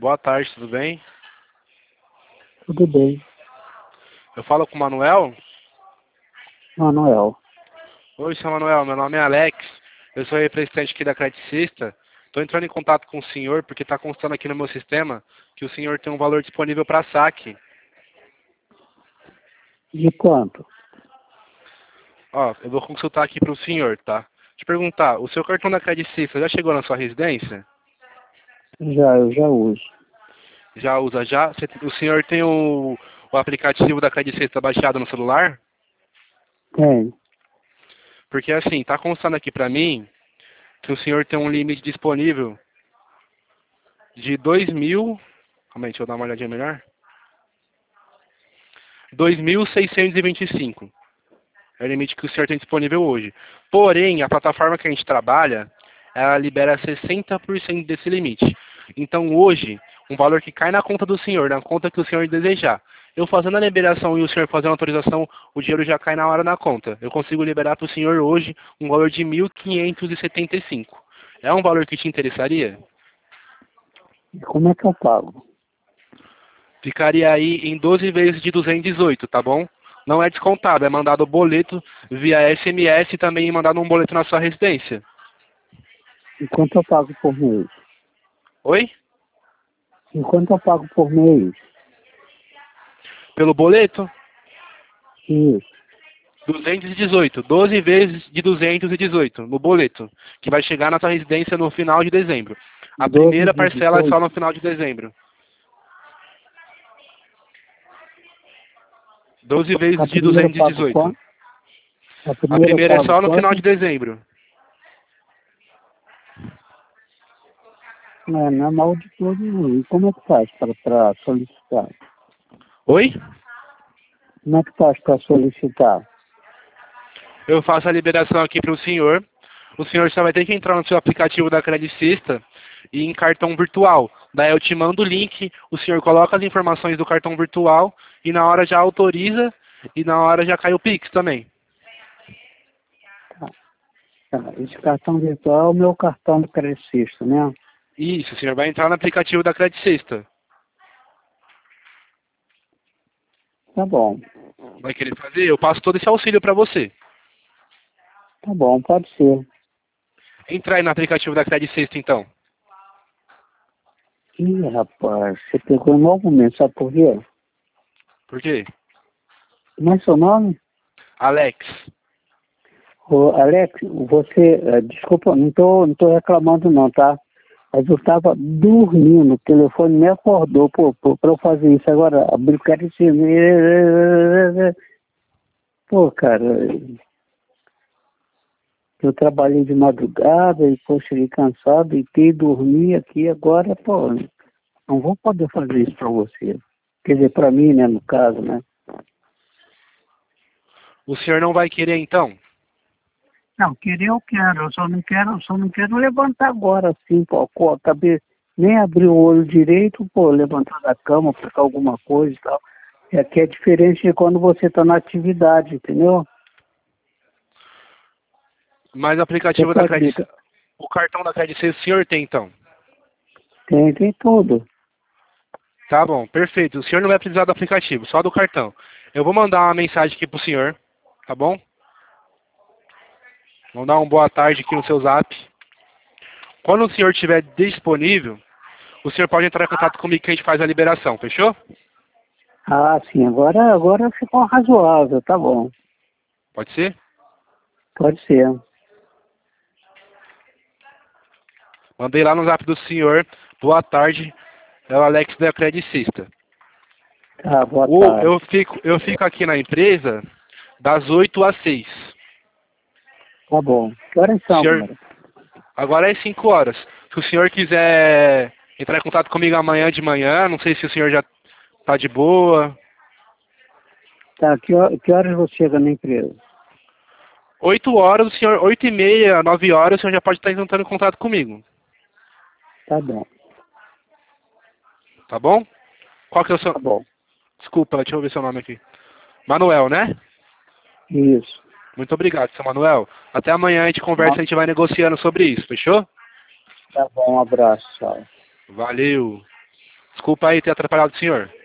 Boa tarde, tudo bem? Tudo bem, Eu falo com o Manuel? Manuel. Oi, seu Manuel, meu nome é Alex. Eu sou representante aqui da Credicista. Estou entrando em contato com o senhor porque está constando aqui no meu sistema que o senhor tem um valor disponível para saque. De quanto? Ó, eu vou consultar aqui para o senhor, tá? Te perguntar, o seu cartão da Credicista já chegou na sua residência? Eu já uso. Já usa já? O senhor tem o aplicativo da Credicista baixado no celular? Tem. Porque assim, tá constando aqui para mim que o senhor tem um limite disponível de 2.000. Calma aí, deixa eu dar uma olhadinha melhor. 2.625. É o limite que o senhor tem disponível hoje. Porém, a plataforma que a gente trabalha, ela libera 60% desse limite. Então, hoje, um valor que cai na conta do senhor, na conta que o senhor desejar. Eu fazendo a liberação e o senhor fazendo a autorização, o dinheiro já cai na hora na conta. Eu consigo liberar para o senhor hoje um valor de 1.575. É um valor que te interessaria? E como é que eu pago? Ficaria aí em 12 vezes de 218, tá bom? Não é descontado, é mandado o boleto via SMS e também mandado um boleto na sua residência. E quanto eu pago por mês? Oi? E quanto eu pago por mês? Pelo boleto? Isso. 218. 12 vezes de 218 no boleto, que vai chegar na sua residência no final de dezembro. A 12 primeira de parcela é só no 18. final de dezembro. 12 A vezes de primeira eu pago 218. quanto? A A primeira eu primeira é pago só no final de quanto? dezembro. Não é mal de todo não. E como é que faz para solicitar? Oi? Como é que faz para solicitar? Eu faço a liberação aqui para o senhor. O senhor só vai ter que entrar no seu aplicativo da Credicista e em cartão virtual. Daí eu te mando o link, o senhor coloca as informações do cartão virtual e na hora já autoriza e na hora já cai o Pix também. Tá. Tá. Esse cartão virtual é o meu cartão de credicista, né? Isso, o senhor vai entrar no aplicativo da Credicista. Tá bom. Vai querer fazer? Eu passo todo esse auxílio para você. Tá bom, pode ser. Entra aí no aplicativo da Credicista então. Ih, rapaz, você pegou um mau momento, sabe por quê? Por quê? Como é seu nome? Alex. Ô, Alex, você, desculpa, não tô reclamando não, tá? Mas eu estava dormindo, o telefone me acordou, pra eu fazer isso. Agora, abrir o cara e dizer, pô, cara, eu trabalhei de madrugada e, pô, cheguei cansado e dormi aqui agora, pô, não vou poder fazer isso pra você. Quer dizer, pra mim, né, no caso, né? O senhor não vai querer então? Não, querer eu quero, eu só não quero levantar agora assim, pô, acabei nem abrir o olho direito, pô, levantar da cama, pegar alguma coisa e tal. É que é diferente de quando você está na atividade, entendeu? Mas o Você aplicativo da pode Credicista, ligar. o cartão da Credicista o senhor tem então? Tem tudo. Tá bom, perfeito. O senhor não vai precisar do aplicativo, só do cartão. Eu vou mandar uma mensagem aqui pro senhor, tá bom? Vou dar uma boa tarde aqui no seu zap. Quando o senhor estiver disponível, o senhor pode entrar em contato comigo que a gente faz a liberação, fechou? Ah, sim, agora ficou razoável, tá bom. Pode ser? Pode ser. Mandei lá no zap do senhor. Boa tarde, é o Alex da Credicista. Tá, boa Ou tarde. eu fico aqui na empresa das 8 às 6. Tá bom. Que horas O são, senhor, cara? agora é 5 horas. Se o senhor quiser entrar em contato comigo amanhã de manhã, não sei se o senhor já tá de boa. Tá, que horas você chega na empresa? 8 horas, o senhor, 8h30, 9 horas, o senhor já pode estar entrando em contato comigo. Tá bom, Tá bom? Qual que é o seu... tá bom. Desculpa, deixa eu ver seu nome aqui. Manuel, né? Isso. Muito obrigado, seu Manuel. Até amanhã a gente conversa, Tá, a gente vai negociando sobre isso, fechou? tá bom, um abraço, tchau. Valeu. Desculpa aí ter atrapalhado o senhor.